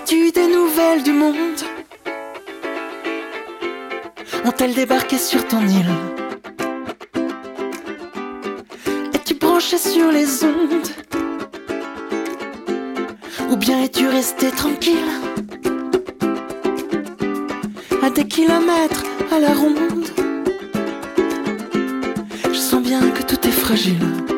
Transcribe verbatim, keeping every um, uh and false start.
As-tu eu des nouvelles du monde? Ont-elles débarqué sur ton île? Es-tu branché sur les ondes? Ou bien es-tu resté tranquille à des kilomètres à la ronde? Je sens bien que tout est fragile.